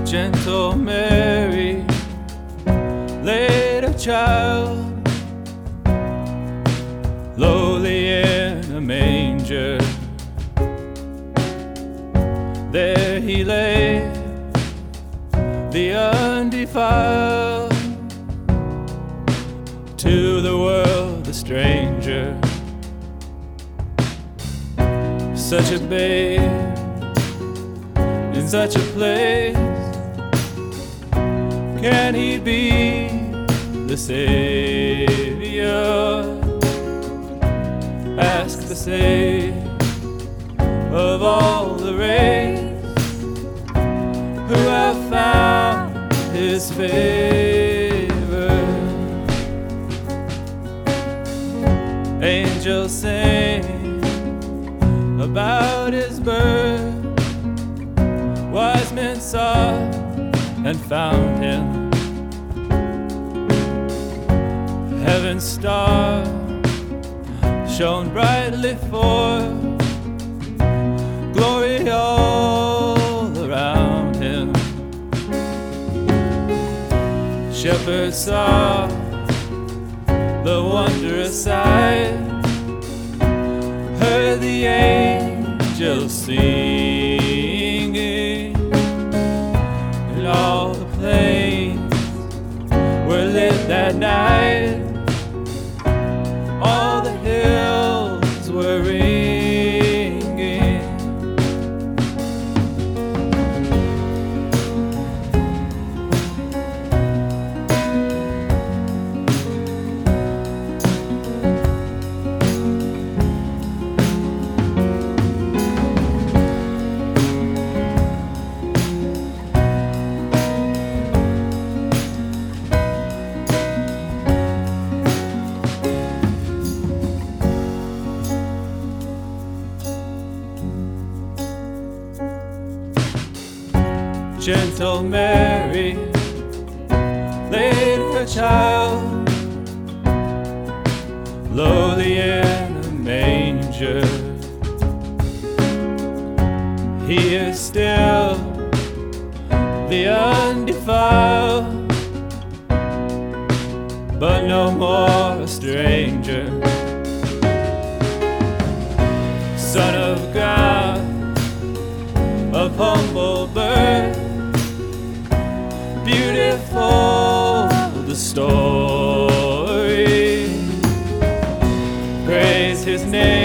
Gentle Mary laid a child lowly in a manger. There he lay, the undefiled, to the world a stranger. Such a babe in such a place, can he be the Savior? Ask the Savior of all the race, who have found his favor. Angels sing about his birth, wise men sought and found him. Heaven's star shone brightly forth, glory all around him. Shepherds saw the wondrous sight, heard the angels singing, and all the plains were lit that night. All the hills were ringing. Gentle Mary laid her child lowly in a manger. He is still the undefiled, but no more a stranger. Son of God, of humble birth, beautiful the story. Praise his name.